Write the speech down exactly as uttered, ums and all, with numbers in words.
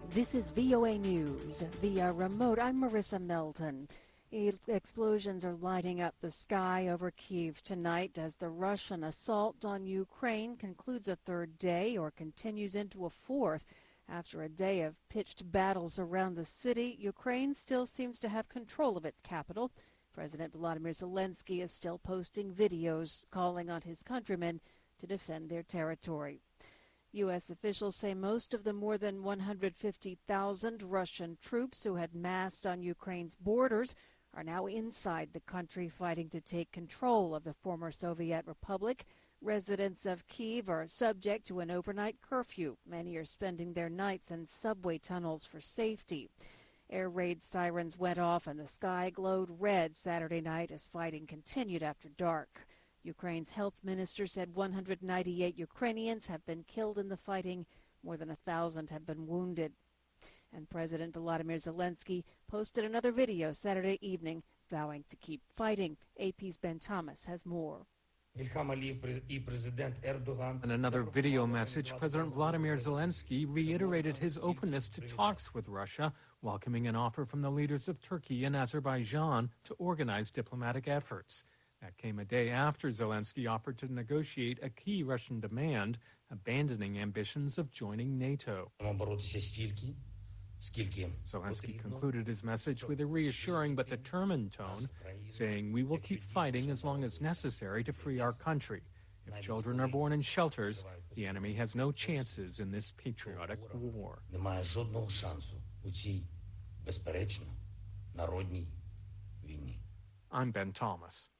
This is V O A News via remote. I'm Marissa Melton. E- explosions are lighting up the sky over Kyiv tonight as the Russian assault on Ukraine concludes a third day or continues into a fourth. After a day of pitched battles around the city, Ukraine still seems to have control of its capital. President Volodymyr Zelensky is still posting videos calling on his countrymen to defend their territory. U S officials say most of the more than one hundred fifty thousand Russian troops who had massed on Ukraine's borders are now inside the country fighting to take control of the former Soviet republic. Residents of Kyiv are subject to an overnight curfew. Many are spending their nights in subway tunnels for safety. Air raid sirens went off and the sky glowed red Saturday night as fighting continued after dark. Ukraine's health minister said one hundred ninety-eight Ukrainians have been killed in the fighting. More than a thousand have been wounded. And President Volodymyr Zelensky posted another video Saturday evening vowing to keep fighting. A P's Ben Thomas has more. In another video message, President Volodymyr Zelensky reiterated his openness to talks with Russia, welcoming an offer from the leaders of Turkey and Azerbaijan to organize diplomatic efforts. That came a day after Zelensky offered to negotiate a key Russian demand, abandoning ambitions of joining NATO. Zelensky concluded his message with a reassuring but determined tone, saying, "We will keep fighting as long as necessary to free our country. If children are born in shelters, the enemy has no chances in this patriotic war." I'm Ben Thomas.